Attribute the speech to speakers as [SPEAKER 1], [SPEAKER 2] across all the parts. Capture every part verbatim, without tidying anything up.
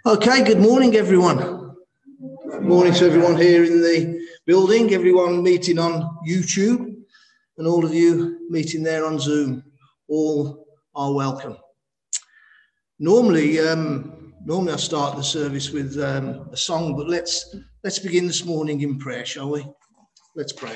[SPEAKER 1] Okay, good morning, everyone. Good morning to everyone here in the building, everyone meeting on YouTube, and all of you meeting there on Zoom. All are welcome. Normally, um, normally I start the service with um, a song, but let's let's begin this morning in prayer, shall we? Let's pray.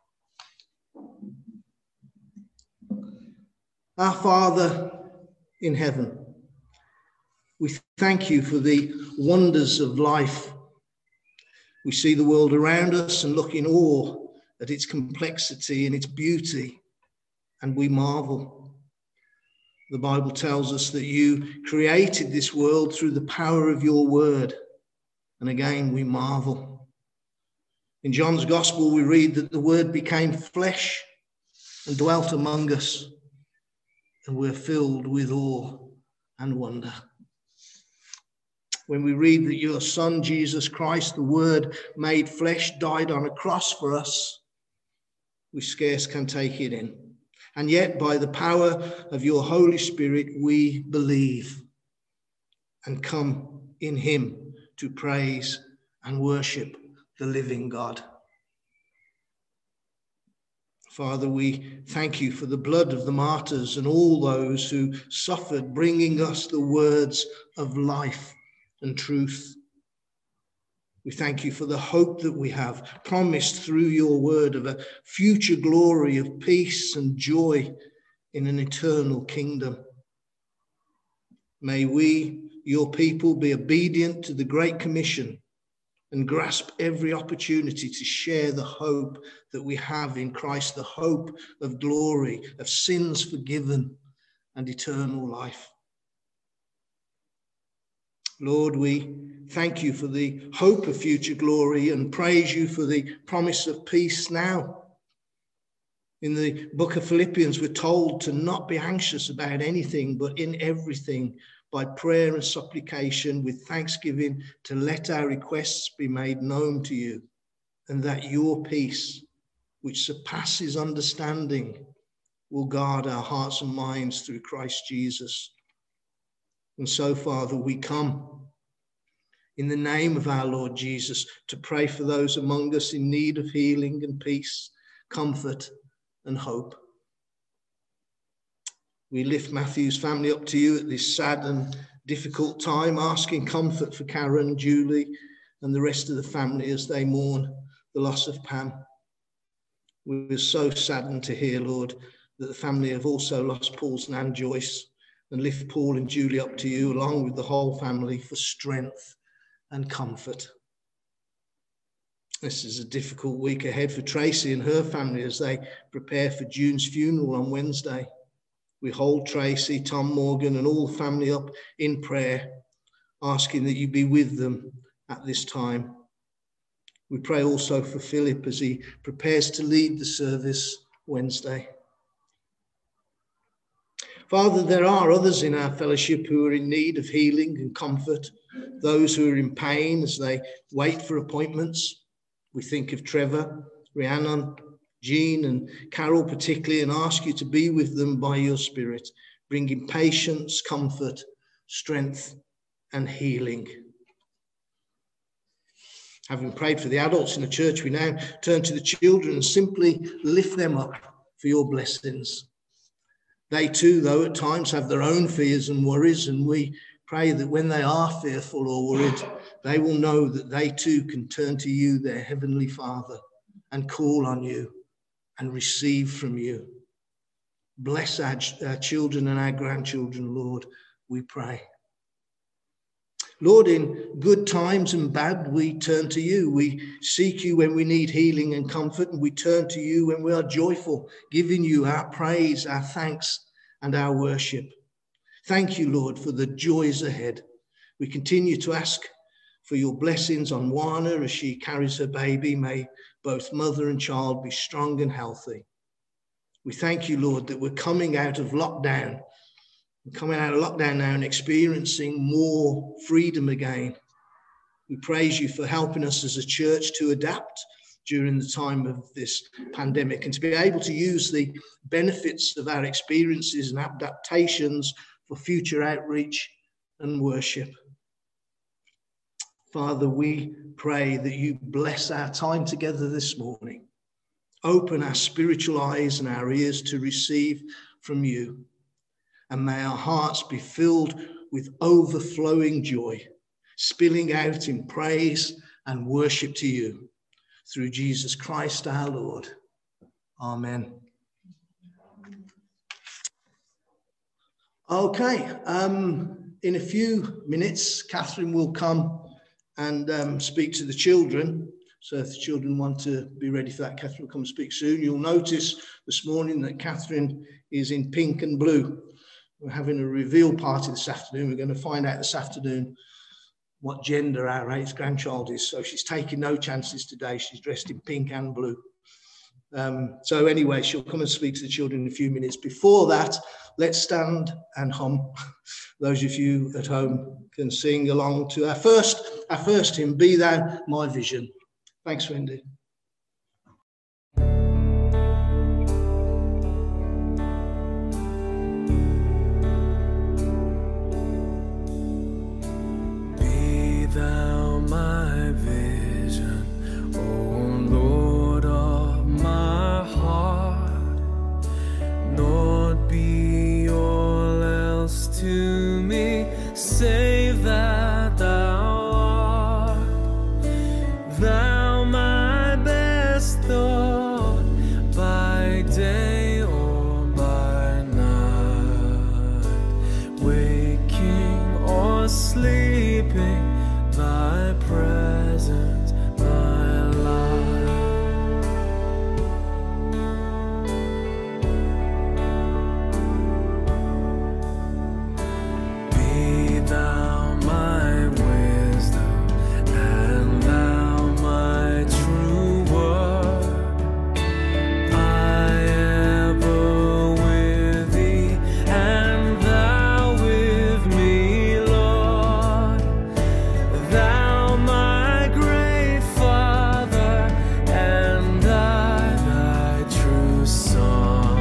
[SPEAKER 1] Our Father in heaven, we thank you for the wonders of life. We see the world around us and look in awe at its complexity and its beauty, and we marvel. The Bible tells us that you created this world through the power of your word, and again we marvel. In John's Gospel, we read that the word became flesh and dwelt among us, and we're filled with awe and wonder. When we read that your Son, Jesus Christ, the Word made flesh, died on a cross for us, we scarce can take it in. And yet, by the power of your Holy Spirit, we believe and come in him to praise and worship the living God. Father, we thank you for the blood of the martyrs and all those who suffered, bringing us the words of life and truth. We thank you for the hope that we have promised through your word of a future glory of peace and joy in an eternal kingdom. May we, your people, be obedient to the Great Commission and grasp every opportunity to share the hope that we have in Christ, the hope of glory, of sins forgiven and eternal life. Lord, we thank you for the hope of future glory and praise you for the promise of peace now. In the book of Philippians, we're told to not be anxious about anything, but in everything, by prayer and supplication, with thanksgiving, to let our requests be made known to you, and that your peace, which surpasses understanding, will guard our hearts and minds through Christ Jesus. And so, Father, we come in the name of our Lord Jesus to pray for those among us in need of healing and peace, comfort and hope. We lift Matthew's family up to you at this sad and difficult time, asking comfort for Karen, Julie, and the rest of the family as they mourn the loss of Pam. We were so saddened to hear, Lord, that the family have also lost Paul's nan, Joyce, and lift Paul and Julie up to you, along with the whole family, for strength and comfort. This is a difficult week ahead for Tracy and her family as they prepare for June's funeral on Wednesday. We hold Tracy, Tom Morgan, and all the family up in prayer, asking that you be with them at this time. We pray also for Philip as he prepares to lead the service Wednesday. Father, there are others in our fellowship who are in need of healing and comfort, those who are in pain as they wait for appointments. We think of Trevor, Rhiannon, Jean and Carol particularly, and ask you to be with them by your Spirit, bringing patience, comfort, strength and healing. Having prayed for the adults in the church, we now turn to the children and simply lift them up for your blessings. They too, though, at times have their own fears and worries, and we pray that when they are fearful or worried, they will know that they too can turn to you, their Heavenly Father, and call on you and receive from you. Bless our, our children and our grandchildren, Lord, we pray. Lord, in good times and bad, we turn to you. We seek you when we need healing and comfort, and we turn to you when we are joyful, giving you our praise, our thanks, and our worship. Thank you, Lord, for the joys ahead. We continue to ask for your blessings on Wana as she carries her baby. May both mother and child be strong and healthy. We thank you, Lord, that we're coming out of lockdown. We're coming out of lockdown now and experiencing more freedom again. We praise you for helping us as a church to adapt during the time of this pandemic and to be able to use the benefits of our experiences and adaptations for future outreach and worship. Father, we pray that you bless our time together this morning. Open our spiritual eyes and our ears to receive from you. And may our hearts be filled with overflowing joy, spilling out in praise and worship to you. Through Jesus Christ our Lord. Amen. Okay, um, in a few minutes, Catherine will come and um, speak to the children. So if the children want to be ready for that, Catherine will come and speak soon. You'll notice this morning that Catherine is in pink and blue. We're having a reveal party this afternoon. We're going to find out this afternoon what gender our eighth grandchild is. So she's taking no chances today. She's dressed in pink and blue. Um, so anyway, she'll come and speak to the children in a few minutes. Before that, let's stand and hum. Those of you at home can sing along to our first, our first hymn, Be Thou My Vision. Thanks, Wendy.
[SPEAKER 2] Be thou my vision, O Lord of my heart, naught be all else to me, save that thou art. Thou my best thought, by day or by night, waking or sleeping, thy presence, my life. Be thou my wisdom, and thou my true word. I ever with thee, and thou with me, Lord. Thou my great Father, and I thy true Son.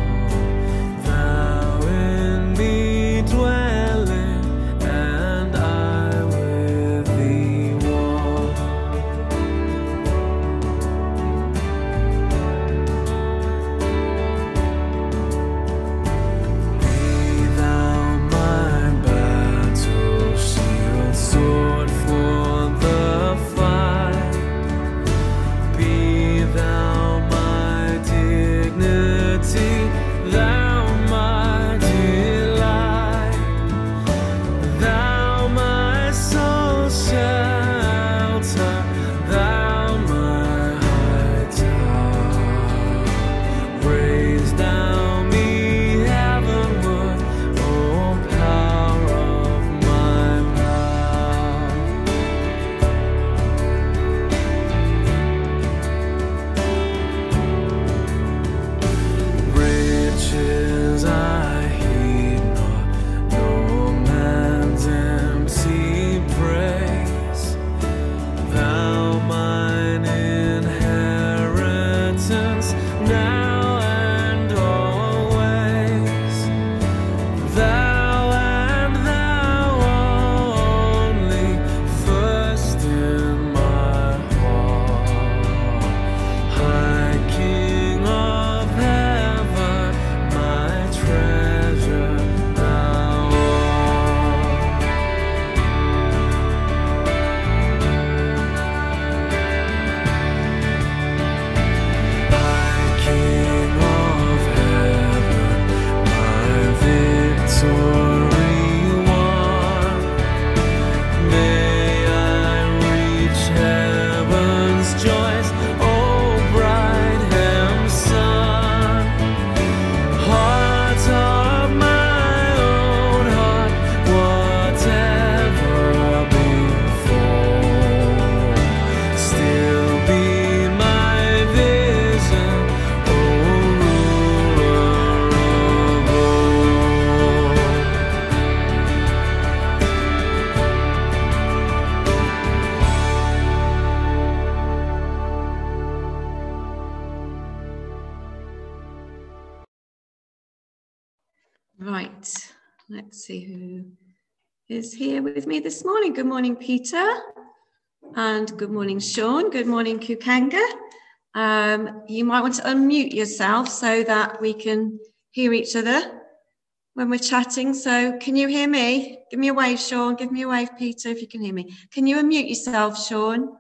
[SPEAKER 2] Thou in me dwelling, and I with thee one. Be thou my battle shield, sword for the fight. Be thou my dignity, thou my delight. Thou my soul shelter, thou my high tower. Raise thou me heavenward, O power of my mouth. Riches I heed not, no man's empty praise. Thou mine inheritance, now and always. Thou and thou only, first in my heart. High King of heaven, my treasure thou art. High King of heaven, my victory won. May I reach heaven's joys, O bright sun. Heart of my own heart, whatever before, still be my vision, O ruler of all.
[SPEAKER 3] Right, let's see who is here with me this morning. Good morning, Peter. And good morning, Sean. Good morning, Kukanga. Um, you might want to unmute yourself so that we can hear each other when we're chatting. So can you hear me? Give me a wave, Sean. Give me a wave, Peter, if you can hear me. Can you unmute yourself, Sean?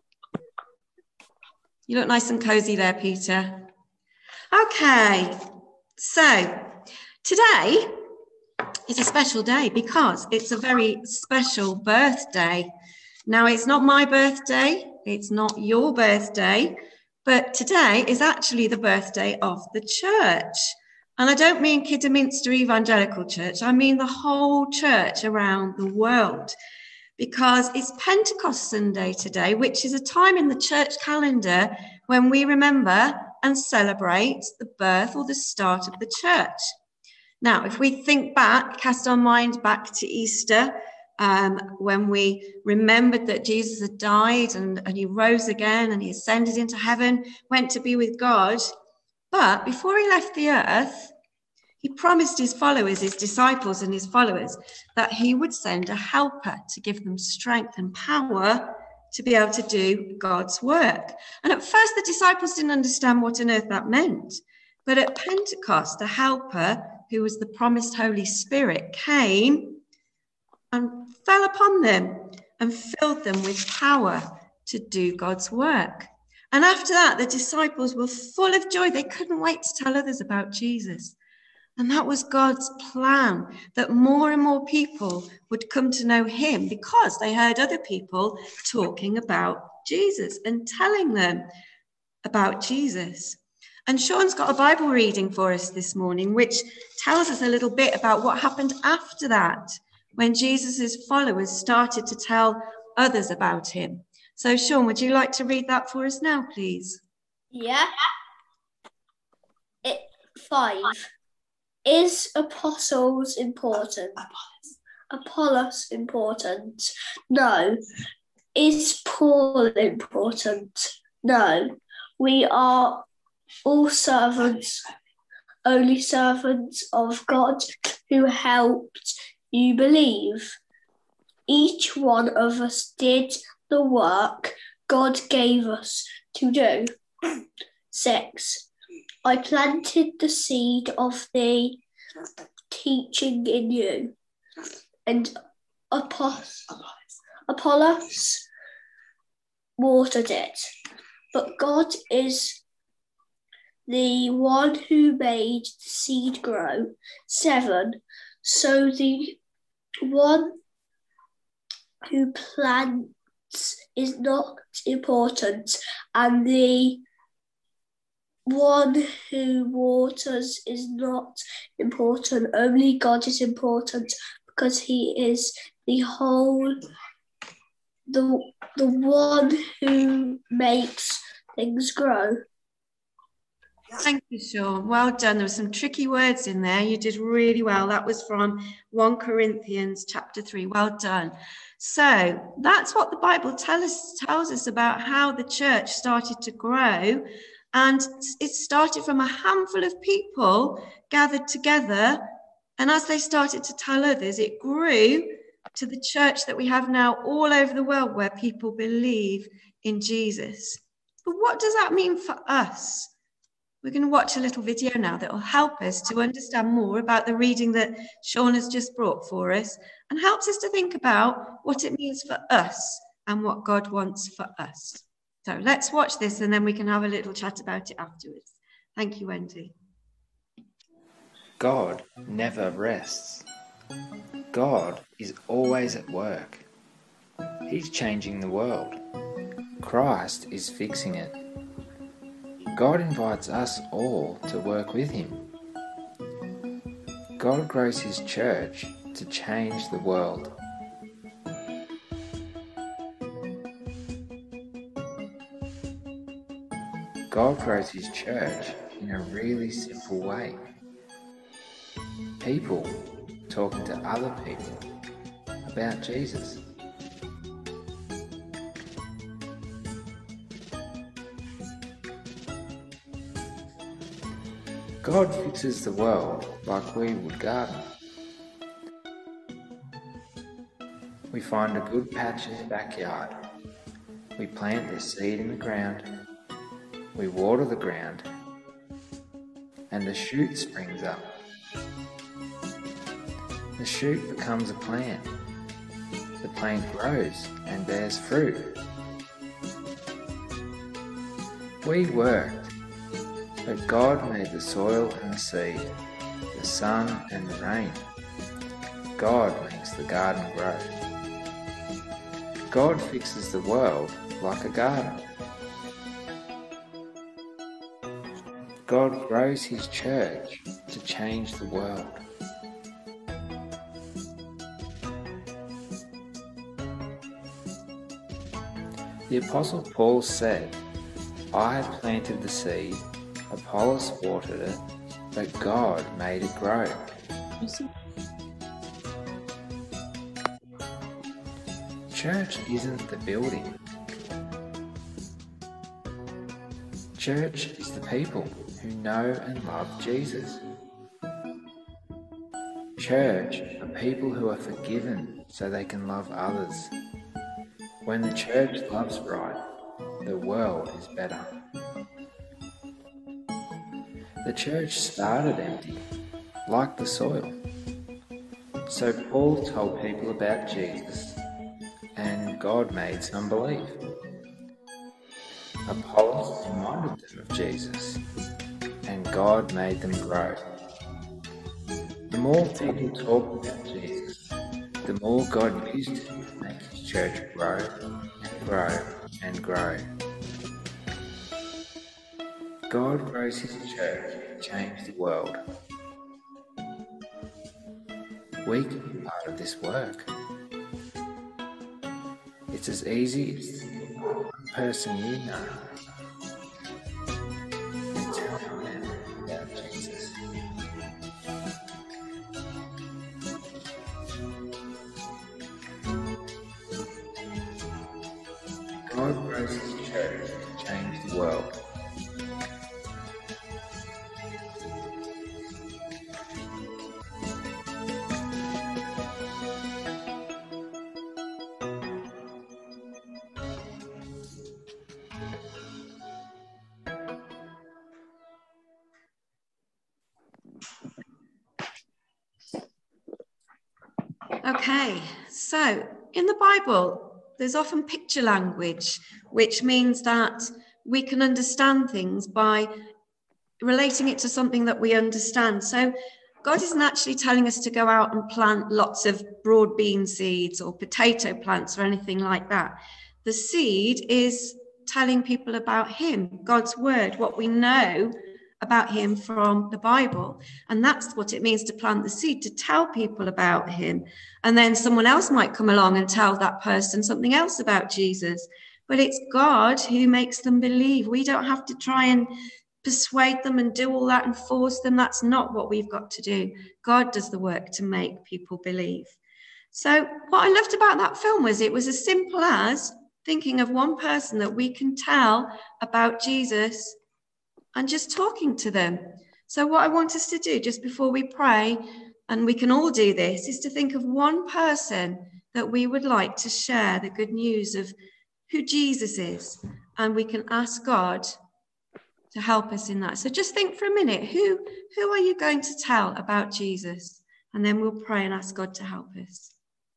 [SPEAKER 3] You look nice and cozy there, Peter. Okay, so today is a special day because it's a very special birthday. Now, it's not my birthday, it's not your birthday, but today is actually the birthday of the church. And I don't mean Kidderminster Evangelical Church, I mean the whole church around the world, because it's Pentecost Sunday today, which is a time in the church calendar when we remember and celebrate the birth or the start of the church. Now, if we think back, cast our mind back to Easter, um, when we remembered that Jesus had died and, and he rose again and he ascended into heaven, went to be with God. But before he left the earth, he promised his followers, his disciples and his followers, that he would send a helper to give them strength and power to be able to do God's work. And at first, the disciples didn't understand what on earth that meant. But at Pentecost, the helper, who was the promised Holy Spirit, came and fell upon them and filled them with power to do God's work. And after that, the disciples were full of joy. They couldn't wait to tell others about Jesus. And that was God's plan, that more and more people would come to know him because they heard other people talking about Jesus and telling them about Jesus. And Sean's got a Bible reading for us this morning, which tells us a little bit about what happened after that, when Jesus's followers started to tell others about him. So, Sean, would you like to read that for us now, please?
[SPEAKER 4] Yeah. It, five. Is apostles important? Apollos important? No. Is Paul important? No. We are all servants, only servants of God who helped you believe. Each one of us did the work God gave us to do. Six. I planted the seed of the teaching in you, and Apollos, Apollos watered it, but God is the one who made the seed grow. Seven. So the one who plants is not important, and the one who waters is not important. Only God is important because he is the whole, the, the one who makes things grow.
[SPEAKER 3] Thank you, Sean. Well done. There were some tricky words in there. You did really well. That was from First Corinthians chapter three. Well done. So that's what the Bible tell us, tells us about how the church started to grow. And it started from a handful of people gathered together. And as they started to tell others, it grew to the church that we have now all over the world, where people believe in Jesus. But what does that mean for us? We're going to watch a little video now that will help us to understand more about the reading that Sean has just brought for us, and helps us to think about what it means for us and what God wants for us. So let's watch this, and then we can have a little chat about it afterwards. Thank you, Wendy.
[SPEAKER 5] God never rests. God is always at work. He's changing the world. Christ is fixing it. God invites us all to work with him. God grows his church to change the world. God grows his church in a really simple way. People talking to other people about Jesus. God fixes the world like we would garden. We find a good patch in the backyard. We plant the seed in the ground, we water the ground, and the shoot springs up. The shoot becomes a plant. The plant grows and bears fruit. We worked, but God made the soil and the seed, the sun and the rain. God makes the garden grow. God fixes the world like a garden. God grows his church to change the world. The Apostle Paul said, I planted the seed, Apollos watered it, but God made it grow. Church isn't the building. Church is the people who know and love Jesus. Church are people who are forgiven so they can love others. When the church loves right, the world is better. The church started empty, like the soil. So Paul told people about Jesus, and God made some believe. Apollos reminded them of Jesus, and God made them grow. The more people talk about Jesus, the more God used to make his church grow and grow and grow. God grows his church to change the world. We can be part of this work. It's as easy as one person you know and tell them about Jesus. God grows his church to change the world.
[SPEAKER 3] Okay, so in the Bible, there's often picture language, which means that we can understand things by relating it to something that we understand. So God isn't actually telling us to go out and plant lots of broad bean seeds or potato plants or anything like that. The seed is telling people about him, God's word, what we know about him from the Bible. And that's what it means to plant the seed, to tell people about him. And then someone else might come along and tell that person something else about Jesus. But it's God who makes them believe. We don't have to try and persuade them and do all that and force them. That's not what we've got to do. God does the work to make people believe. So what I loved about that film was it was as simple as thinking of one person that we can tell about Jesus and just talking to them. So what I want us to do just before we pray, and we can all do this, is to think of one person that we would like to share the good news of who Jesus is. And we can ask God to help us in that. So just think for a minute, who, who are you going to tell about Jesus? And then we'll pray and ask God to help us.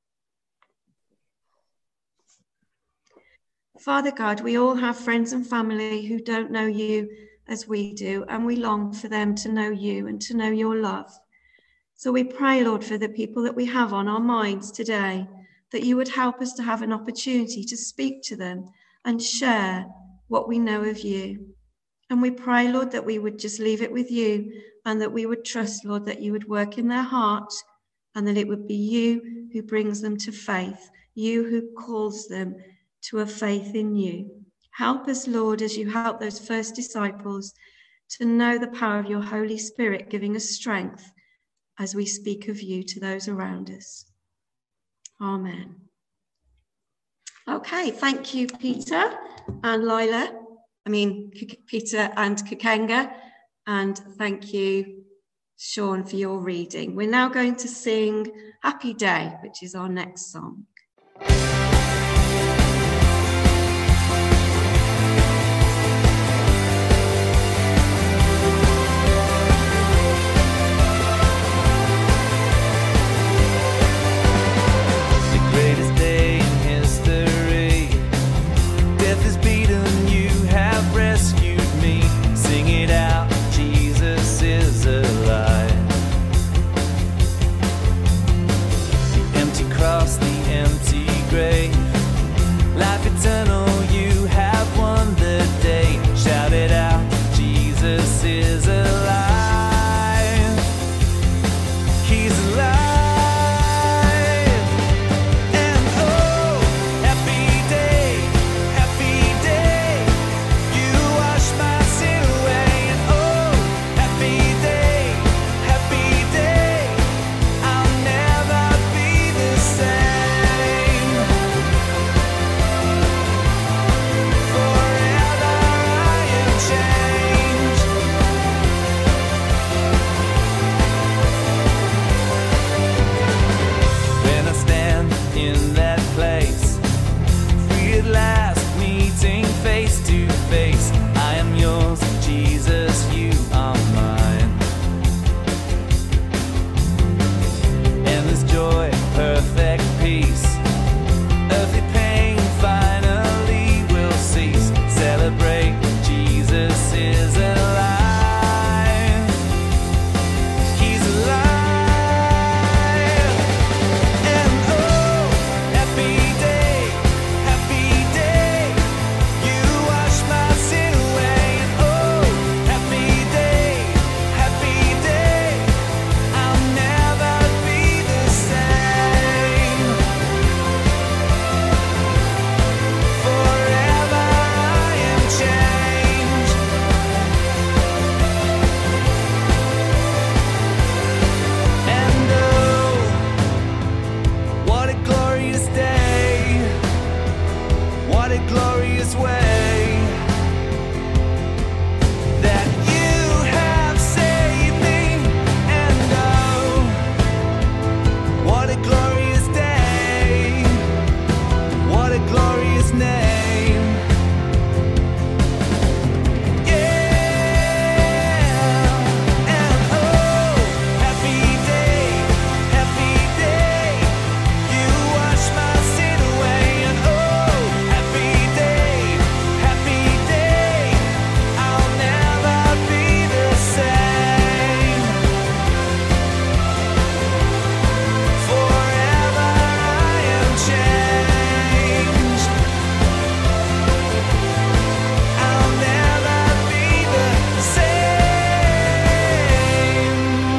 [SPEAKER 3] Father God, we all have friends and family who don't know you as we do, and we long for them to know you and to know your love. So we pray, Lord, for the people that we have on our minds today, that you would help us to have an opportunity to speak to them and share what we know of you. And we pray, Lord, that we would just leave it with you and that we would trust, Lord, that you would work in their heart and that it would be you who brings them to faith, you who calls them to a faith in you. Help us, Lord, as you help those first disciples to know the power of your Holy Spirit, giving us strength as we speak of you to those around us. Amen. Okay, thank you, Peter and Lila. I mean, Peter and Kakenga. And thank you, Sean, for your reading. We're now going to sing Happy Day, which is our next song.
[SPEAKER 2] Death is beaten, you have rescued me. Sing it out, Jesus is alive. The empty cross, the empty grave, life eternal, you have won the day. Shout it out, Jesus is alive. He's alive. And oh, happy day, happy day. You wash my sin away. And oh, happy day, happy day. I'll never be the same. Forever I am changed. When I stand in that place, free at last, meeting face to face. I am yours, Jesus, you are mine. Endless joy, perfect peace. Earthly pain finally will cease. Celebrate, Jesus is alive. He's alive. And oh, happy day, happy day. You wash my sin away. And oh, happy day, happy day. I'll never be the same. Forever I am changed. And oh, what a glorious day. What a glorious way that you have saved me. And oh, what a glorious day. What a glorious name. Yeah. And oh, happy day, happy day. You wash my sin away. And oh, happy day, happy day. I'll never be the same. Forever I am changed. I'll never be the same.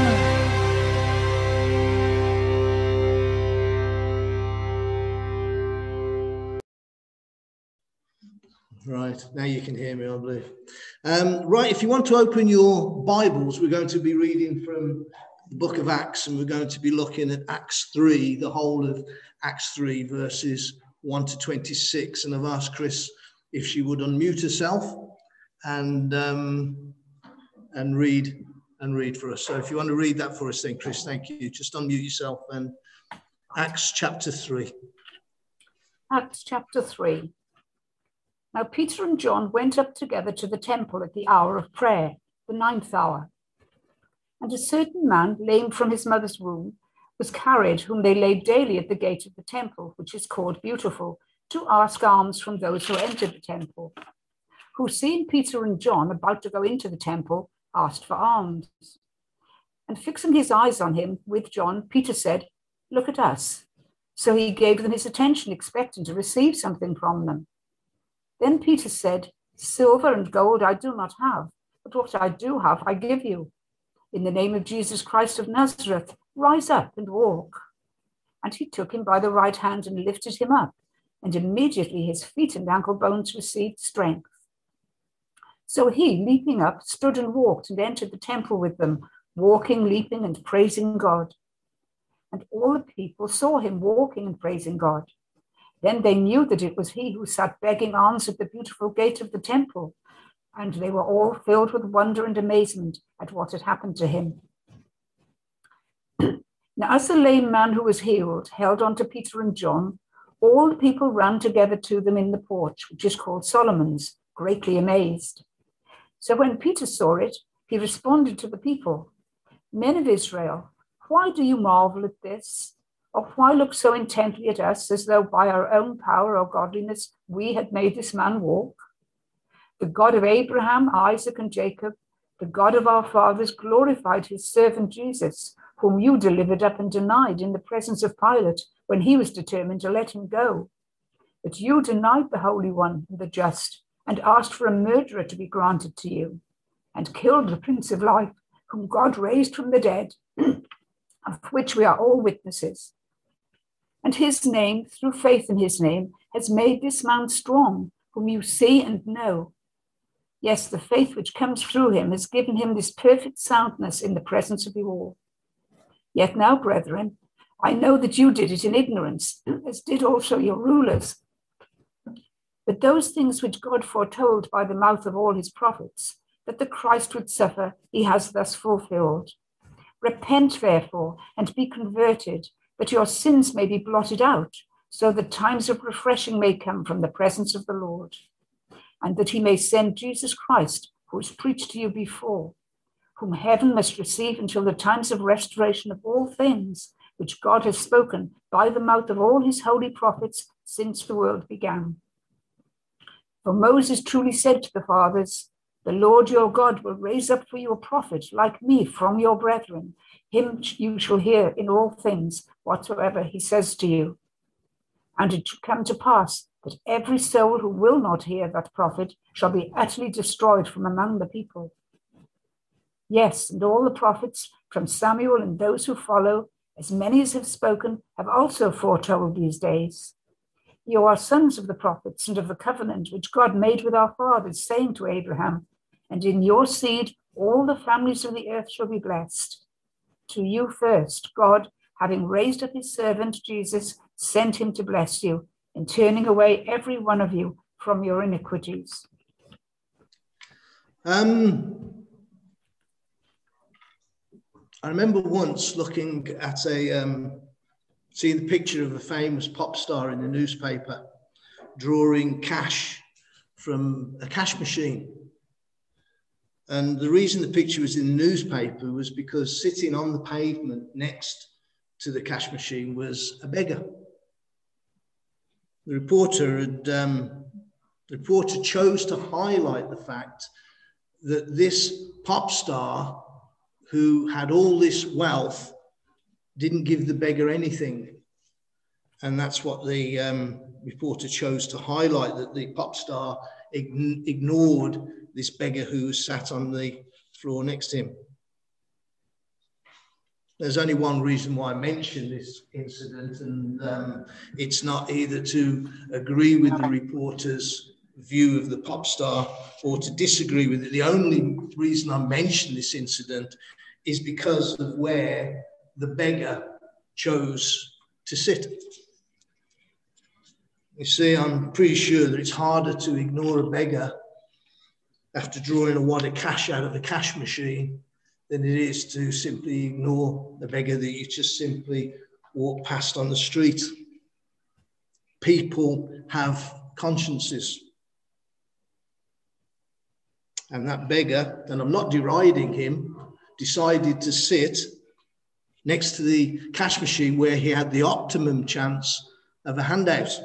[SPEAKER 1] Right, now you can hear me, I believe. Um, right, if you want to open your Bibles, we're going to be reading from the book of Acts, and we're going to be looking at Acts three, the whole of Acts three, verses one to twenty-six. And I've asked Chris if she would unmute herself and um, and read and read for us. So if you want to read that for us then, Chris, thank you. Just unmute yourself and Acts chapter three.
[SPEAKER 6] Acts chapter three. Now Peter and John went up together to the temple at the hour of prayer, the ninth hour. And a certain man, lame from his mother's womb, was carried, whom they laid daily at the gate of the temple, which is called Beautiful, to ask alms from those who entered the temple, who, seeing Peter and John about to go into the temple, asked for alms. And fixing his eyes on him with John, Peter said, "Look at us." So he gave them his attention, expecting to receive something from them. Then Peter said, "Silver and gold I do not have, but what I do have I give you. In the name of Jesus Christ of Nazareth, rise up and walk." And he took him by the right hand and lifted him up, and immediately his feet and ankle bones received strength. So he, leaping up, stood and walked and entered the temple with them, walking, leaping, and praising God. And all the people saw him walking and praising God. Then they knew that it was he who sat begging alms at the Beautiful gate of the temple, and they were all filled with wonder and amazement at what had happened to him. Now, as the lame man who was healed held on to Peter and John, all the people ran together to them in the porch, which is called Solomon's, greatly amazed. So when Peter saw it, he responded to the people, "Men of Israel, why do you marvel at this? Or why look so intently at us as though by our own power or godliness we had made this man walk? The God of Abraham, Isaac, and Jacob, the God of our fathers, glorified his servant Jesus, whom you delivered up and denied in the presence of Pilate when he was determined to let him go. But you denied the Holy One and the Just, and asked for a murderer to be granted to you, and killed the Prince of Life, whom God raised from the dead, of which we are all witnesses. And his name, through faith in his name, has made this man strong, whom you see and know. Yes, the faith which comes through him has given him this perfect soundness in the presence of you all. Yet now, brethren, I know that you did it in ignorance, as did also your rulers. But those things which God foretold by the mouth of all his prophets, that the Christ would suffer, he has thus fulfilled. Repent, therefore, and be converted, that your sins may be blotted out, so that times of refreshing may come from the presence of the Lord, and that he may send Jesus Christ, who was preached to you before, whom heaven must receive until the times of restoration of all things, which God has spoken by the mouth of all his holy prophets since the world began. For Moses truly said to the fathers, the Lord your God will raise up for you a prophet like me from your brethren. Him you shall hear in all things whatsoever he says to you. And it shall come to pass that every soul who will not hear that prophet shall be utterly destroyed from among the people. Yes, and all the prophets from Samuel and those who follow, as many as have spoken, have also foretold these days. You are sons of the prophets and of the covenant which God made with our fathers, saying to Abraham, and in your seed all the families of the earth shall be blessed. To you first, God, having raised up his servant Jesus, sent him to bless you, in turning away every one of you from your iniquities.
[SPEAKER 1] Um, I remember once looking at a, um, seeing the picture of a famous pop star in the newspaper, drawing cash from a cash machine. And the reason the picture was in the newspaper was because sitting on the pavement next to the cash machine was a beggar. The reporter had, um, the reporter chose to highlight the fact that this pop star who had all this wealth didn't give the beggar anything. And that's what the um, reporter chose to highlight, that the pop star ign- ignored this beggar who sat on the floor next to him. There's only one reason why I mention this incident, and um, it's not either to agree with the reporter's view of the pop star or to disagree with it. The only reason I mention this incident is because of where the beggar chose to sit. You see, I'm pretty sure that it's harder to ignore a beggar after drawing a wad of cash out of a cash machine than it is to simply ignore a beggar that you just simply walk past on the street. People have consciences. And that beggar, and I'm not deriding him, decided to sit next to the cash machine where he had the optimum chance of a handout.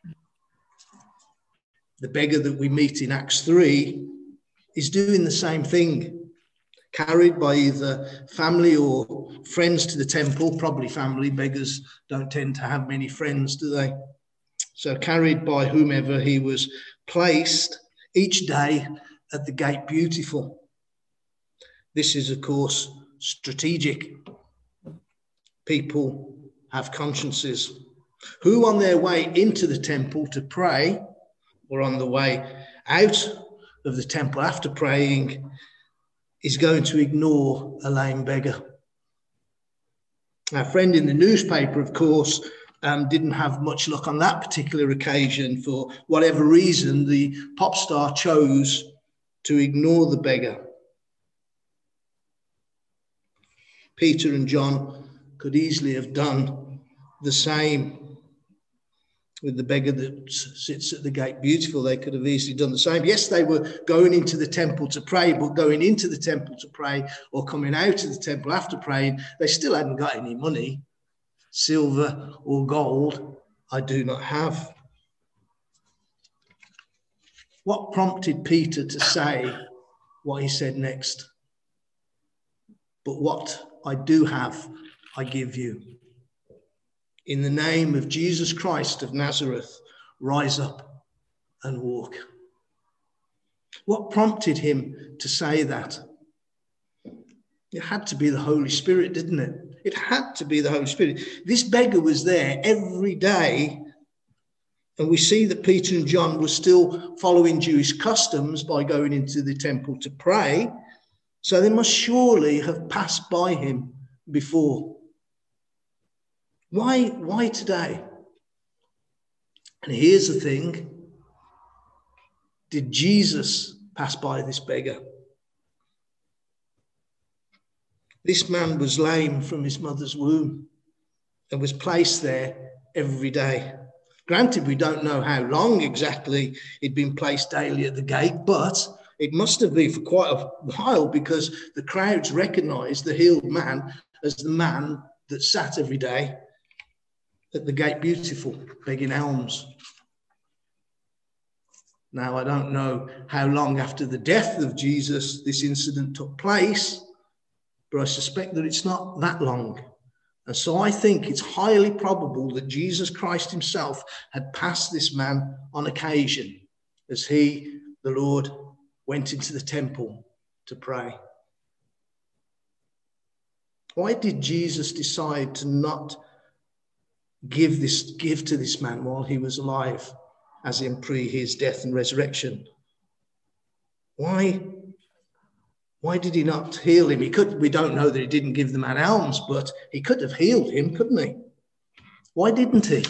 [SPEAKER 1] The beggar that we meet in Acts three is doing the same thing, carried by either family or friends to the temple, probably family. Beggars don't tend to have many friends, do they? So carried by whomever, he was placed each day at the Gate Beautiful. This is, of course, strategic. People have consciences. Who on their way into the temple to pray, or on the way out of the temple after praying, is going to ignore a lame beggar? Our friend in the newspaper, of course, um, didn't have much luck on that particular occasion. For whatever reason, the pop star chose to ignore the beggar. Peter and John could easily have done the same with the beggar that sits at the Gate Beautiful. They could have easily done the same. Yes, they were going into the temple to pray, but going into the temple to pray or coming out of the temple after praying, they still hadn't got any money. silver or gold I do not have. What prompted Peter to say what he said next? But what I do have, I give you. In the name of Jesus Christ of Nazareth, rise up and walk. What prompted him to say that? It had to be the Holy Spirit, didn't it? It had to be the Holy Spirit. This beggar was there every day, and we see that Peter and John were still following Jewish customs by going into the temple to pray, so they must surely have passed by him before. Why, why today? And here's the thing. Did Jesus pass by this beggar? This man was lame from his mother's womb and was placed there every day. Granted, we don't know how long exactly he'd been placed daily at the gate, but it must have been for quite a while, because the crowds recognised the healed man as the man that sat every day at the gate beautiful, begging alms. Now, I don't know how long after the death of Jesus this incident took place, but I suspect that it's not that long. And so I think it's highly probable that Jesus Christ himself had passed this man on occasion as he, the Lord, went into the temple to pray. Why did Jesus decide to not give this give to this man while he was alive, as in pre his death and resurrection? Why? Why did he not heal him? He could, we don't know that he didn't give the man alms, but he could have healed him, couldn't he? Why didn't he?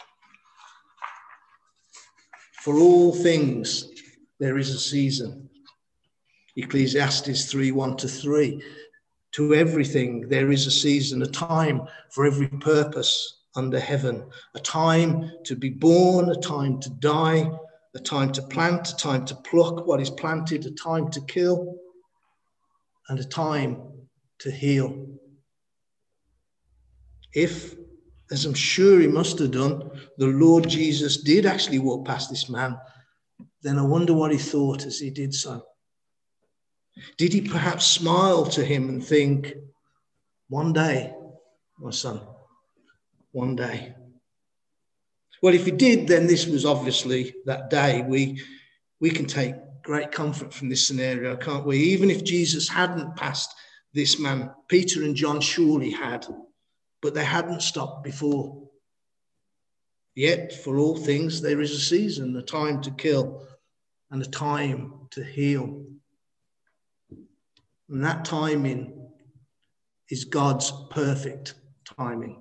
[SPEAKER 1] For all things, there is a season. Ecclesiastes three, one to three. To everything, there is a season, a time for every purpose under heaven. A time to be born, a time to die, a time to plant, a time to pluck what is planted, a time to kill, and a time to heal. If, as I'm sure he must have done, the Lord Jesus did actually walk past this man, then I wonder what he thought as he did so. Did he perhaps smile to him and think, one day, my son, one day? Well, if he did, then this was obviously that day. We, we can take great comfort from this scenario, can't we? Even if Jesus hadn't passed this man, Peter and John surely had, but they hadn't stopped before. Yet, for all things, there is a season, a time to kill and a time to heal. And that timing is God's perfect timing.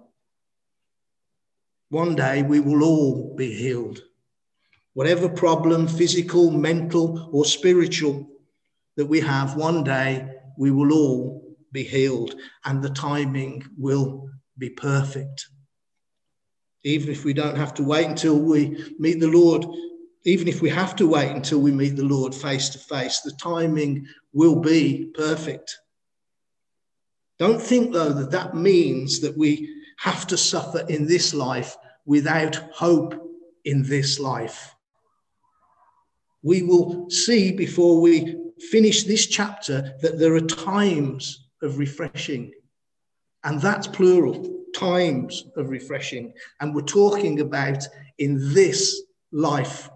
[SPEAKER 1] One day we will all be healed. Whatever problem, physical, mental, or spiritual, that we have, one day we will all be healed, and the timing will be perfect. Even if we don't have to wait until we meet the Lord, even if we have to wait until we meet the Lord face to face, the timing will be perfect. Don't think, though, that that means that we have to suffer in this life without hope in this life. We will see before we finish this chapter that there are times of refreshing, and that's plural, times of refreshing. And we're talking about in this life.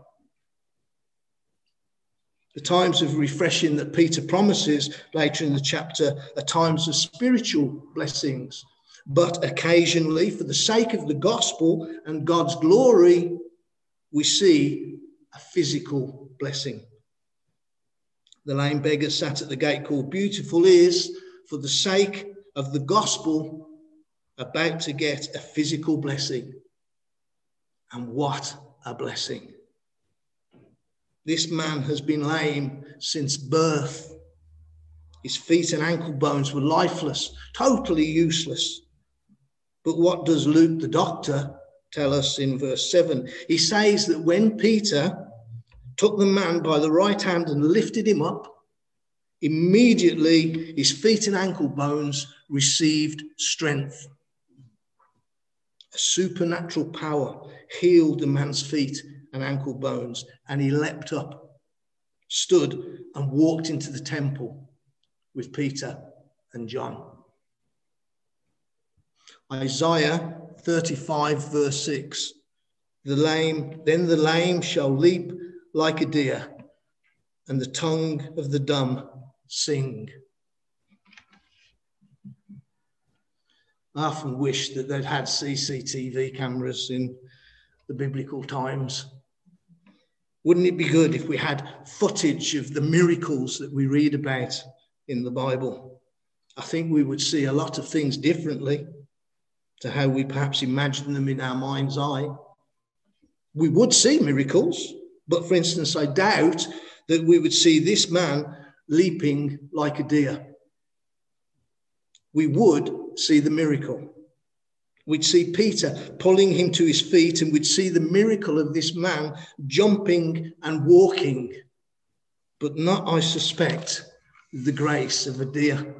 [SPEAKER 1] The times of refreshing that Peter promises later in the chapter are times of spiritual blessings, but occasionally, for the sake of the gospel and God's glory, we see a physical blessing. The lame beggar sat at the gate called Beautiful is, for the sake of the gospel, about to get a physical blessing. And what a blessing. This man has been lame since birth. His feet and ankle bones were lifeless, totally useless. But what does Luke, the doctor, tell us in verse seven? He says that when Peter took the man by the right hand and lifted him up, immediately his feet and ankle bones received strength. A supernatural power healed the man's feet and ankle bones, and he leapt up, stood and walked into the temple with Peter and John. Isaiah thirty-five verse six, the lame, then the lame shall leap like a deer, and the tongue of the dumb sing. I often wish that they'd had C C T V cameras in the biblical times. Wouldn't it be good if we had footage of the miracles that we read about in the Bible? I think we would see a lot of things differently to how we perhaps imagine them in our mind's eye. We would see miracles, but for instance, I doubt that we would see this man leaping like a deer. We would see the miracle. We'd see Peter pulling him to his feet, and we'd see the miracle of this man jumping and walking, but not, I suspect, the grace of a deer.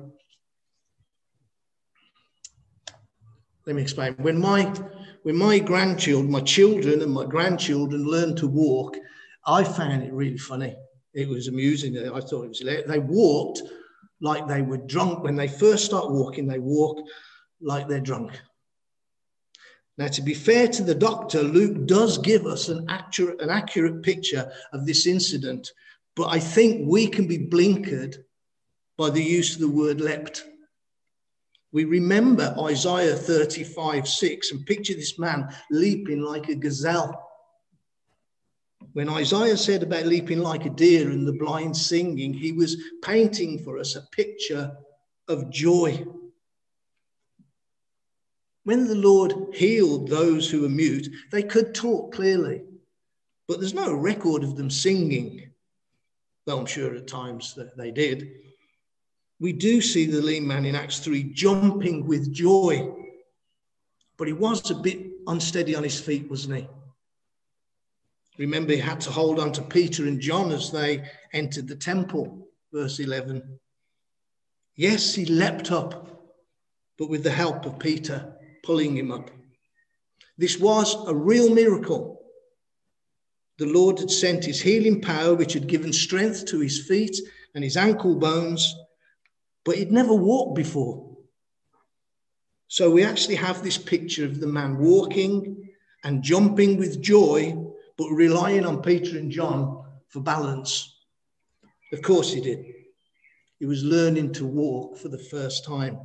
[SPEAKER 1] Let me explain. When my, when my grandchildren, my children and my grandchildren learned to walk, I found it really funny. It was amusing. I thought it was hilarious. They walked like they were drunk. When they first start walking, they walk like they're drunk. Now, to be fair to the doctor, Luke does give us an accurate, an accurate picture of this incident, but I think we can be blinkered by the use of the word leapt. We remember Isaiah thirty-five six and picture this man leaping like a gazelle. When Isaiah said about leaping like a deer and the blind singing, he was painting for us a picture of joy. When the Lord healed those who were mute, they could talk clearly, but there's no record of them singing, though I'm sure at times that they did. We do see the lame man in Acts three jumping with joy, but he was a bit unsteady on his feet, wasn't he? Remember, he had to hold on to Peter and John as they entered the temple, verse eleven. Yes, he leapt up, but with the help of Peter pulling him up. This was a real miracle. The Lord had sent his healing power, which had given strength to his feet and his ankle bones, but he'd never walked before. So we actually have this picture of the man walking and jumping with joy, but relying on Peter and John for balance. Of course he did. He was learning to walk for the first time.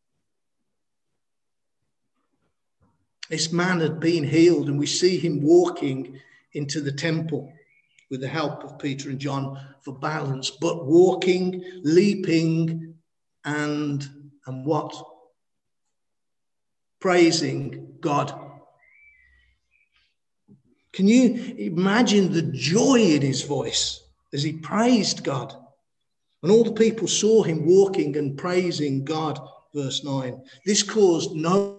[SPEAKER 1] This man had been healed, and we see him walking into the temple with the help of Peter and John for balance, but walking, leaping, and, and what? Praising God. Can you imagine the joy in his voice as he praised God? And all the people saw him walking and praising God, verse nine. This caused no...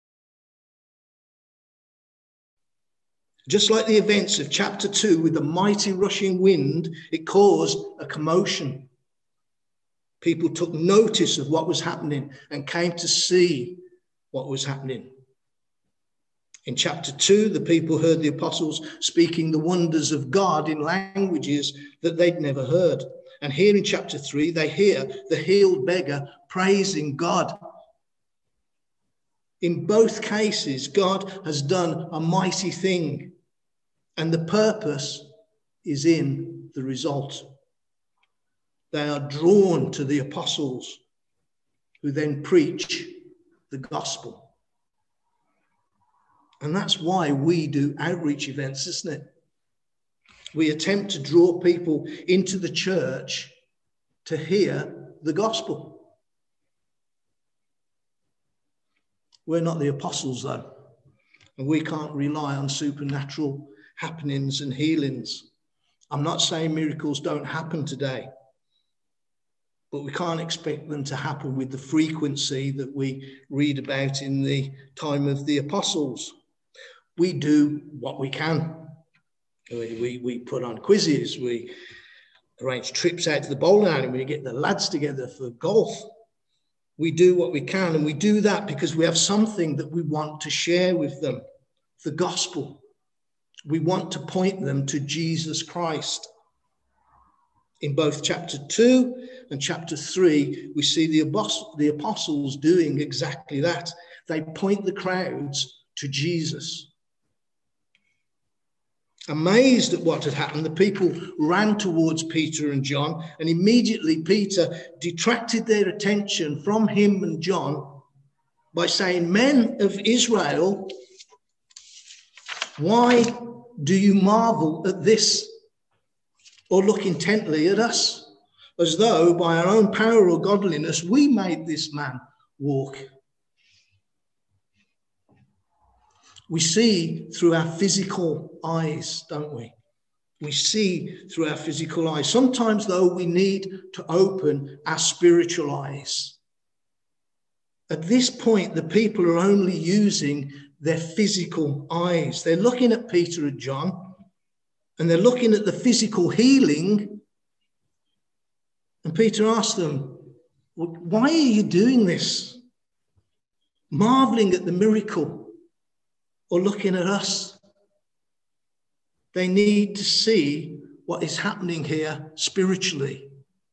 [SPEAKER 1] Just like the events of chapter two with the mighty rushing wind, it caused a commotion. People took notice of what was happening and came to see what was happening. In chapter two, the people heard the apostles speaking the wonders of God in languages that they'd never heard. And here in chapter three, they hear the healed beggar praising God. In both cases, God has done a mighty thing, and the purpose is in the result. They are drawn to the apostles, who then preach the gospel. And that's why we do outreach events, isn't it? We attempt to draw people into the church to hear the gospel. We're not the apostles, though, and we can't rely on supernatural happenings and healings. I'm not saying miracles don't happen today, but we can't expect them to happen with the frequency that we read about in the time of the apostles. We do what we can. We, we, we put on quizzes, we arrange trips out to the bowling alley, we get the lads together for golf. We do what we can, and we do that because we have something that we want to share with them, the gospel. We want to point them to Jesus Christ. In both chapter two and chapter three, we see the apostles doing exactly that. They point the crowds to Jesus. Amazed at what had happened, the people ran towards Peter and John, and immediately Peter detracted their attention from him and John by saying, "Men of Israel, why do you marvel at this, or look intently at us, as though by our own power or godliness we made this man walk?" We see through our physical eyes, don't we? We see through our physical eyes. Sometimes, though, we need to open our spiritual eyes. At this point, the people are only using their physical eyes. They're looking at Peter and John, and they're looking at the physical healing. And Peter asked them, "Why are you doing this? Marveling at the miracle, or looking at us?" They need to see what is happening here spiritually.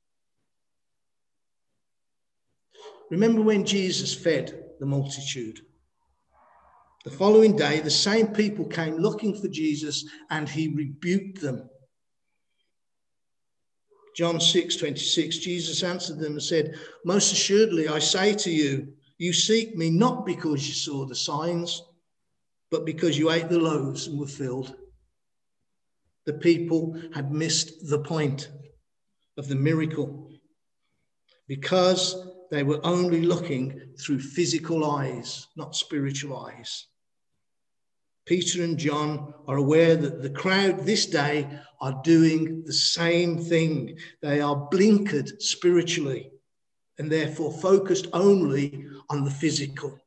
[SPEAKER 1] Remember when Jesus fed the multitude? The following day, the same people came looking for Jesus, and he rebuked them. John six twenty-six, Jesus answered them and said, "Most assuredly, I say to you, you seek me not because you saw the signs, but because you ate the loaves and were filled." The people had missed the point of the miracle because they were only looking through physical eyes, not spiritual eyes. Peter and John are aware that the crowd this day are doing the same thing. They are blinkered spiritually and therefore focused only on the physical.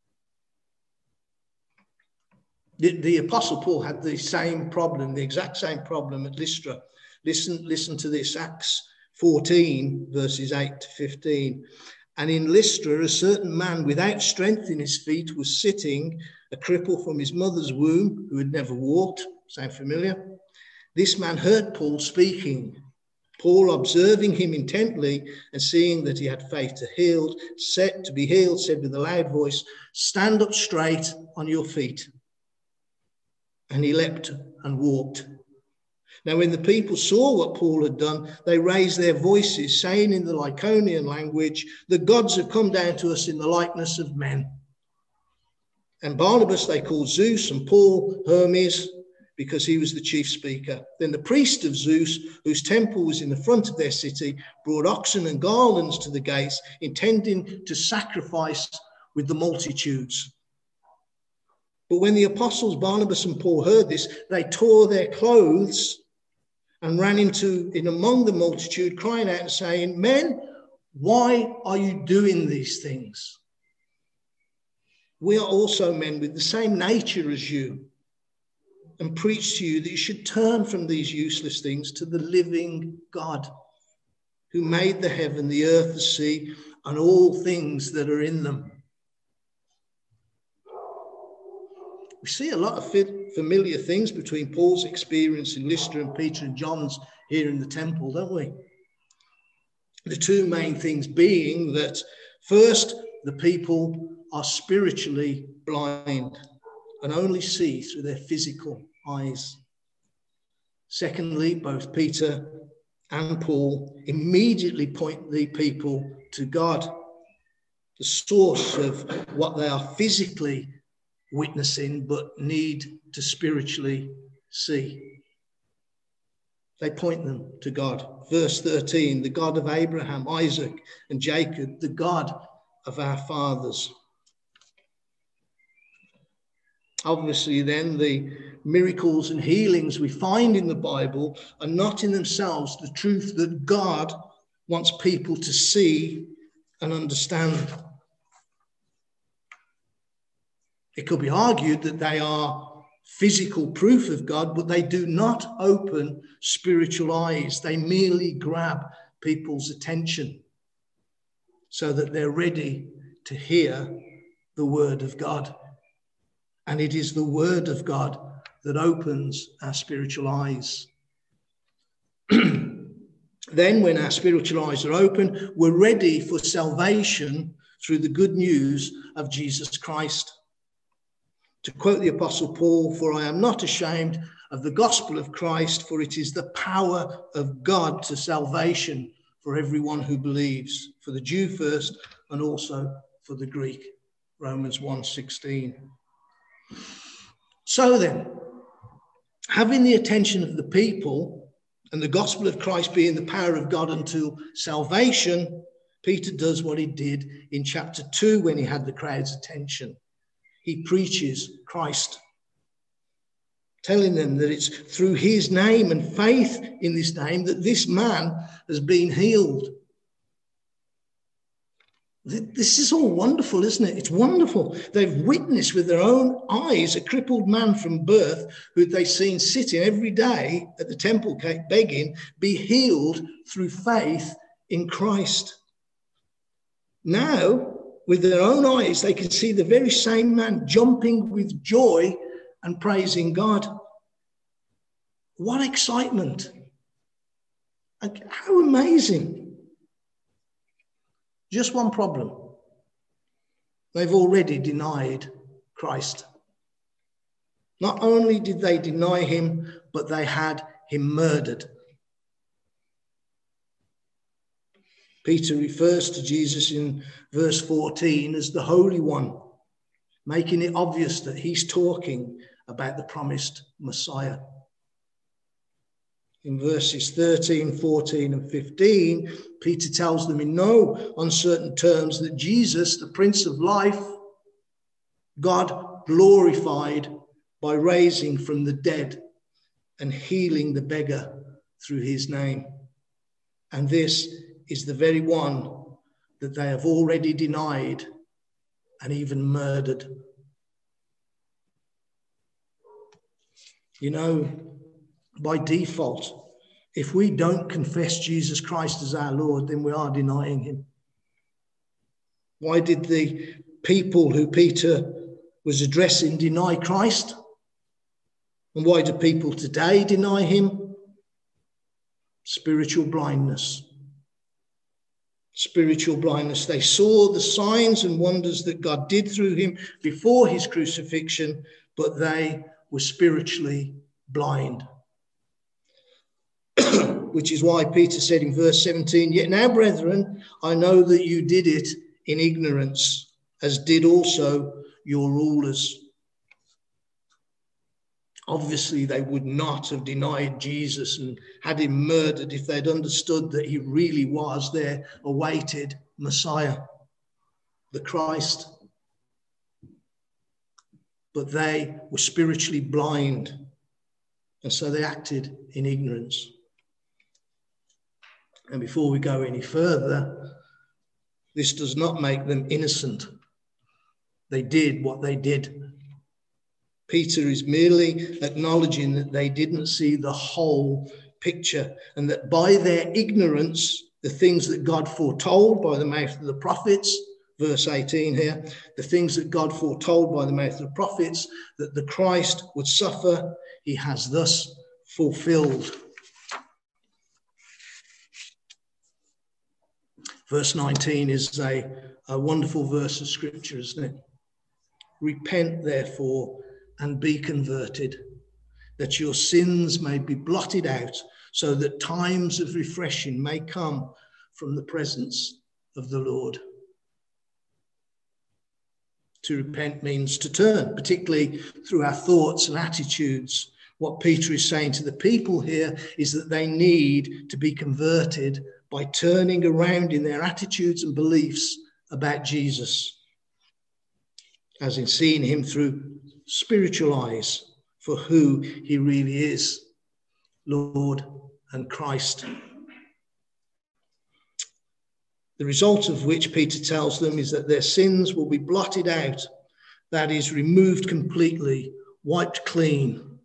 [SPEAKER 1] The, the Apostle Paul had the same problem, the exact same problem at Lystra. Listen, listen to this, Acts fourteen, verses eight to fifteen. "And in Lystra, a certain man without strength in his feet was sitting, a cripple from his mother's womb, who had never walked." Sound familiar? "This man heard Paul speaking. Paul, observing him intently and seeing that he had faith to healed, said, to be healed, said with a loud voice, 'Stand up straight on your feet.' And he leapt and walked. Now, when the people saw what Paul had done, they raised their voices, saying in the Lycaonian language, 'The gods have come down to us in the likeness of men.' And Barnabas they called Zeus, and Paul Hermes, because he was the chief speaker. Then the priest of Zeus, whose temple was in the front of their city, brought oxen and garlands to the gates, intending to sacrifice with the multitudes. But when the apostles Barnabas and Paul heard this, they tore their clothes and ran into in among the multitude, crying out and saying, 'Men, why are you doing these things? We are also men with the same nature as you, and preach to you that you should turn from these useless things to the living God, who made the heaven, the earth, the sea, and all things that are in them.'" We see a lot of familiar things between Paul's experience in Lystra and Peter and John's here in the temple, don't we? The two main things being that, first, the people are spiritually blind and only see through their physical eyes. Secondly, both Peter and Paul immediately point the people to God, the source of what they are physically witnessing but need to spiritually see. They point them to God. Verse thirteen, "The God of Abraham, Isaac, and Jacob, the God of our fathers." Obviously, then, the miracles and healings we find in the Bible are not in themselves the truth that God wants people to see and understand. It could be argued that they are physical proof of God, but they do not open spiritual eyes. They merely grab people's attention. so that they're ready to hear the word of God. And it is the word of God that opens our spiritual eyes. Then when our spiritual eyes are open, we're ready for salvation through the good news of Jesus Christ. To quote the Apostle Paul, "For I am not ashamed of the gospel of Christ, for it is the power of God to salvation for everyone who believes, for the Jew first and also for the Greek." Romans one sixteen. So then, having the attention of the people and the gospel of Christ being the power of God unto salvation, Peter does what he did in chapter two when he had the crowd's attention. He preaches Christ, telling them that it's through his name and faith in this name that this man has been healed. This is all wonderful, isn't it? It's wonderful. They've witnessed with their own eyes a crippled man from birth who they've seen sitting every day at the temple gate begging, be healed through faith in Christ. Now, with their own eyes, they can see the very same man jumping with joy and praising God. What excitement. How amazing. Just one problem. They've already denied Christ. Not only did they deny him, but they had him murdered. Peter refers to Jesus in verse fourteen as the Holy One, making it obvious that he's talking about the promised Messiah. In verses thirteen, fourteen, and fifteen, Peter tells them in no uncertain terms that Jesus, the Prince of Life, God glorified by raising from the dead and healing the beggar through his name. And this is the very one that they have already denied and even murdered. You know, by default, if we don't confess Jesus Christ as our Lord, then we are denying him. Why did the people who Peter was addressing deny Christ? And why do people today deny him? Spiritual blindness. Spiritual blindness. They saw the signs and wonders that God did through him before his crucifixion, but they were spiritually blind. Which is why Peter said in verse seventeen, "Yet now, brethren, I know that you did it in ignorance, as did also your rulers." Obviously, they would not have denied Jesus and had him murdered if they'd understood that he really was their awaited Messiah, the Christ. But they were spiritually blind, and so they acted in ignorance. And before we go any further, this does not make them innocent. They did what they did. Peter is merely acknowledging that they didn't see the whole picture, and that by their ignorance, the things that God foretold by the mouth of the prophets, verse eighteen here, the things that God foretold by the mouth of the prophets, that the Christ would suffer, he has thus fulfilled. Verse nineteen is a, a wonderful verse of scripture, isn't it? Repent, therefore, and be converted, that your sins may be blotted out, so that times of refreshing may come from the presence of the Lord. To repent means to turn, particularly through our thoughts and attitudes. What Peter is saying to the people here is that they need to be converted by turning around in their attitudes and beliefs about Jesus, as in seeing him through spiritual eyes for who he really is, Lord and Christ. The result of which Peter tells them is that their sins will be blotted out, that is, removed completely, wiped clean,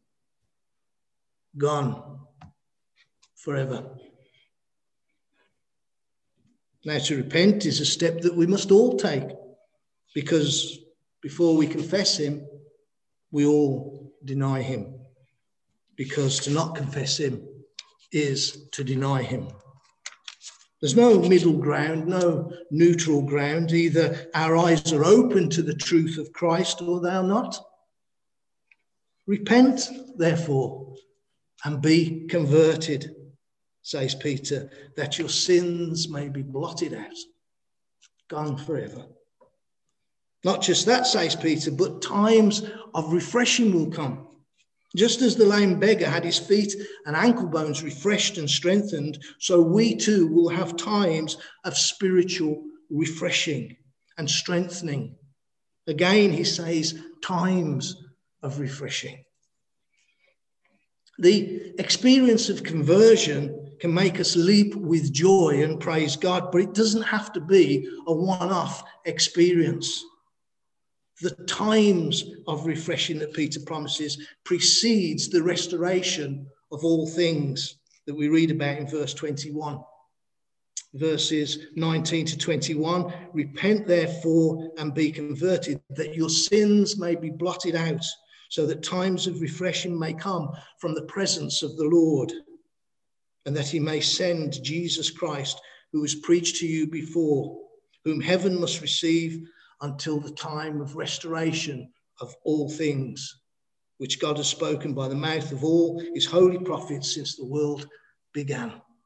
[SPEAKER 1] gone forever. Now, to repent is a step that we must all take, because before we confess him, we all deny him, because to not confess him is to deny him. There's no middle ground, no neutral ground. Either our eyes are open to the truth of Christ or they are not. Repent, therefore, and be converted, says Peter, that your sins may be blotted out, gone forever. Not just that, says Peter, but times of refreshing will come. Just as the lame beggar had his feet and ankle bones refreshed and strengthened, so we too will have times of spiritual refreshing and strengthening. Again, he says, times of refreshing. The experience of conversion can make us leap with joy and praise God, but it doesn't have to be a one-off experience. The times of refreshing that Peter promises precedes the restoration of all things that we read about in verse twenty-one. Verses nineteen to twenty-one, repent therefore and be converted, that your sins may be blotted out, so that times of refreshing may come from the presence of the Lord, and that he may send Jesus Christ, who was preached to you before, whom heaven must receive until the time of restoration of all things, which God has spoken by the mouth of all his holy prophets since the world began.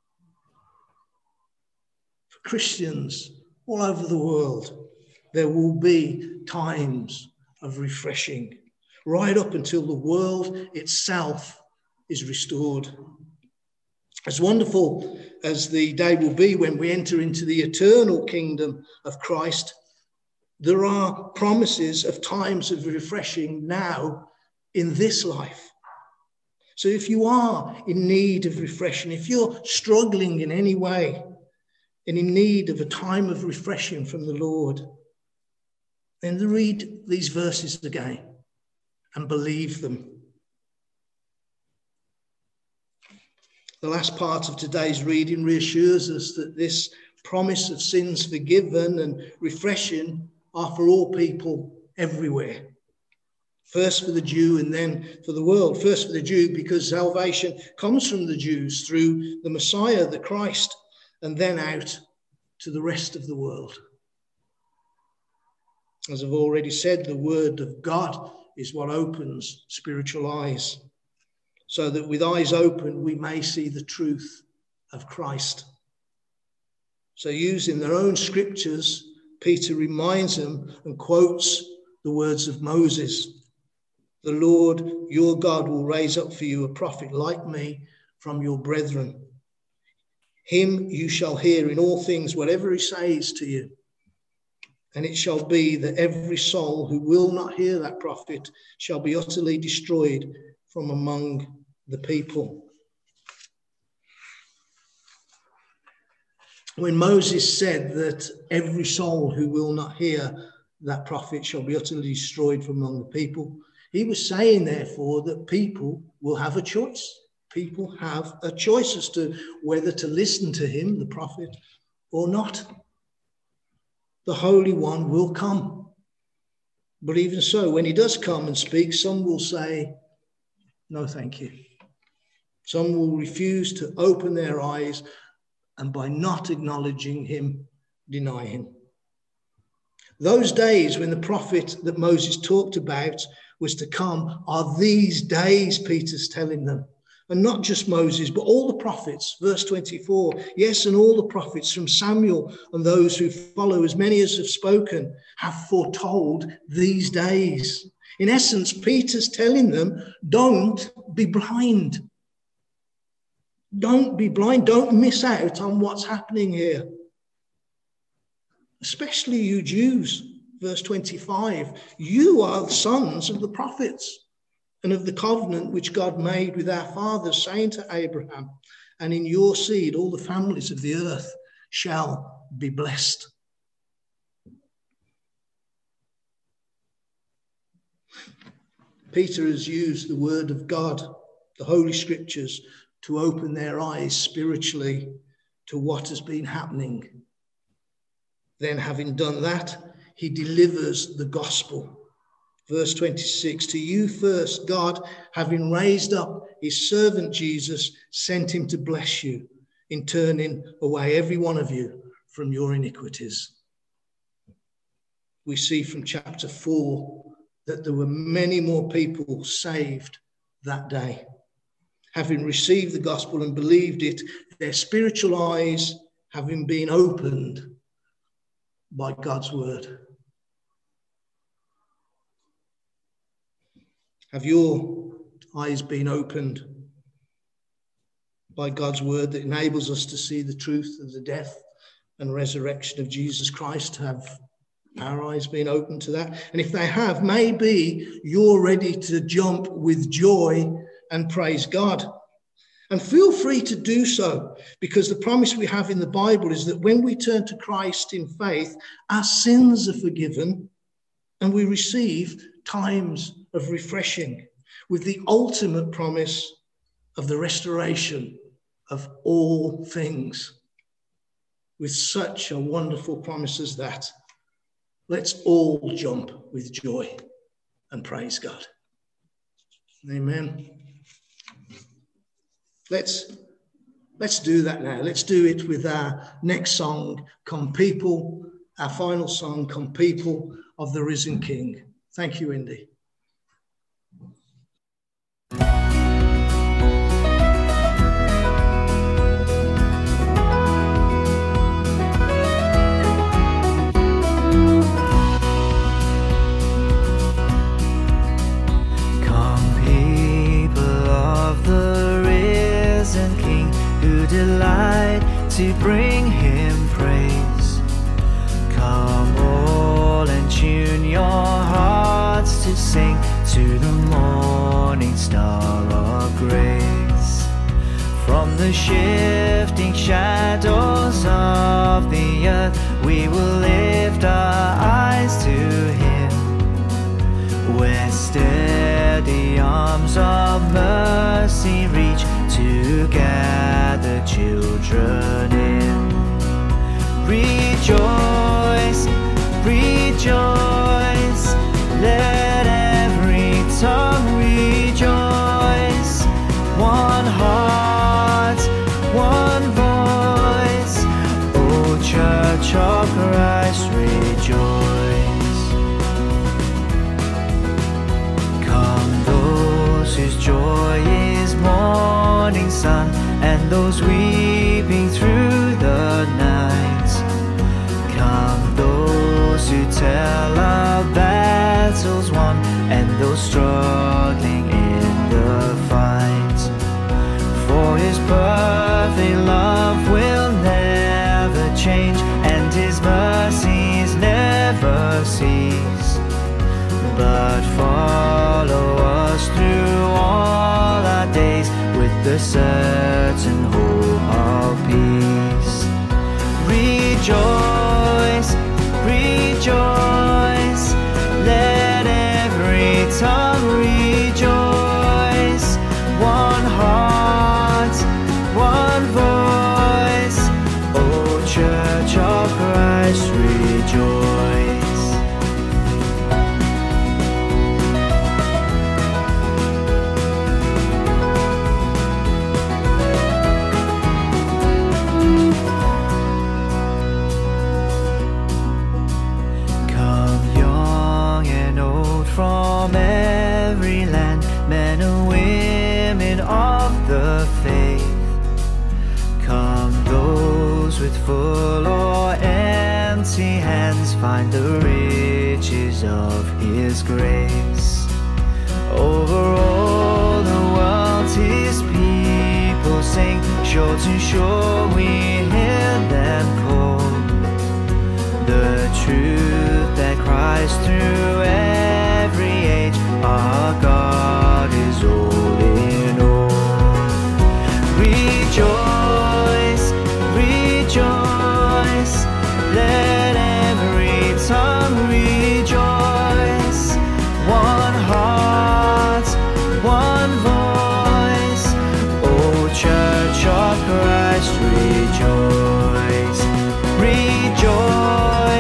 [SPEAKER 1] For Christians all over the world, there will be times of refreshing, right up until the world itself is restored. As wonderful as the day will be when we enter into the eternal kingdom of Christ, there are promises of times of refreshing now in this life. So if you are in need of refreshing, if you're struggling in any way and in need of a time of refreshing from the Lord, then read these verses again and believe them. The last part of today's reading reassures us that this promise of sins forgiven and refreshing are for all people everywhere. First for the Jew and then for the world. First for the Jew because salvation comes from the Jews through the Messiah, the Christ, and then out to the rest of the world. As I've already said, the word of God is what opens spiritual eyes, so that with eyes open we may see the truth of Christ. So using their own scriptures, Peter reminds them and quotes the words of Moses. The Lord your God will raise up for you a prophet like me from your brethren. Him you shall hear in all things, whatever he says to you. And it shall be that every soul who will not hear that prophet shall be utterly destroyed from among the people. When Moses said that every soul who will not hear that prophet shall be utterly destroyed from among the people, he was saying, therefore, that people will have a choice. People have a choice as to whether to listen to him, the prophet, or not. The Holy One will come. But even so, when he does come and speak, some will say, no, thank you. Some will refuse to open their eyes, and by not acknowledging him, deny him. Those days when the prophet that Moses talked about was to come are these days, Peter's telling them. And not just Moses, but all the prophets. Verse twenty-four, yes, and all the prophets from Samuel and those who follow, as many as have spoken, have foretold these days. In essence, Peter's telling them, don't be blind. Don't be blind. Don't miss out on what's happening here. Especially you Jews, verse twenty-five. You are the sons of the prophets and of the covenant which God made with our fathers, saying to Abraham, and in your seed all the families of the earth shall be blessed. Peter has used the word of God, the Holy Scriptures, to open their eyes spiritually to what has been happening Then, having done that, he delivers the gospel. Verse twenty-six, to you first, God, having raised up his servant Jesus, sent him to bless you in turning away every one of you from your iniquities. We see from chapter four that there were many more people saved that day. Having received the gospel and believed it, their spiritual eyes having been opened by God's word. Have your eyes been opened by God's word that enables us to see the truth of the death and resurrection of Jesus Christ? Have our eyes been open to that? And if they have, maybe you're ready to jump with joy and praise God. And feel free to do so, because the promise we have in the Bible is that when we turn to Christ in faith, our sins are forgiven and we receive times of refreshing, with the ultimate promise of the restoration of all things. With such a wonderful promise as that, let's all jump with joy and praise God. Amen. Let's, let's do that now. Let's do it with our next song, Come People, our final song, Come People of the Risen King. Thank you, Indy.
[SPEAKER 2] Delight to bring him praise. Come all and tune your hearts to sing to the morning star of grace. From the shifting shadows of the earth, we will lift our eyes to him, where steady arms of mercy reach to gather children in. Rejoice, rejoice, let every tongue rejoice. One heart, one voice, O Church of Christ, rejoice. Come those whose joy is morning sun, and those weeping through the night. Come those who tell of battles won, and those struggling in the fight. For his perfect love will never change, and his mercies never cease, but follow us through all our days with the certain hope of peace. Rejoice, rejoice, let every tongue rejoice. One heart, one voice, O Church of Christ, rejoice. From every land, men and women of the faith. Come those with full or empty hands, find the riches of his grace. Over all the world his people sing, shore to shore we hear them call. The truth that cries through every age, our God is all in all. Rejoice, rejoice, let every tongue rejoice. One heart, one voice, O Church of Christ, rejoice, rejoice.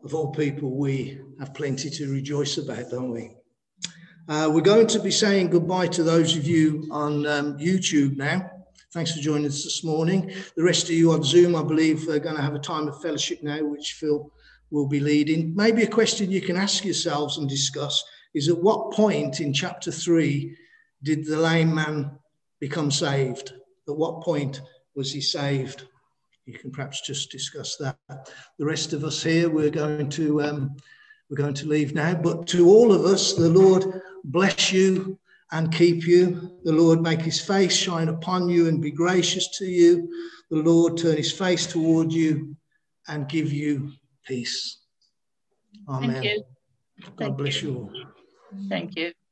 [SPEAKER 1] of all people, we have plenty to rejoice about, don't we? Uh, we're going to be saying goodbye to those of you on um, YouTube now. Thanks for joining us this morning. The rest of you on Zoom, I believe, are going to have a time of fellowship now, which Phil will be leading. Maybe a question you can ask yourselves and discuss is, at what point in chapter three did the lame man become saved? At what point was he saved? You can perhaps just discuss that. The rest of us here, we're going to um, we're going to leave now. But to all of us, the Lord bless you and keep you. The Lord make his face shine upon you and be gracious to you. The Lord turn his face toward you and give you peace. Amen.
[SPEAKER 7] Thank you.
[SPEAKER 1] God
[SPEAKER 7] Thank
[SPEAKER 1] bless
[SPEAKER 7] you.
[SPEAKER 1] you all.
[SPEAKER 7] Thank you.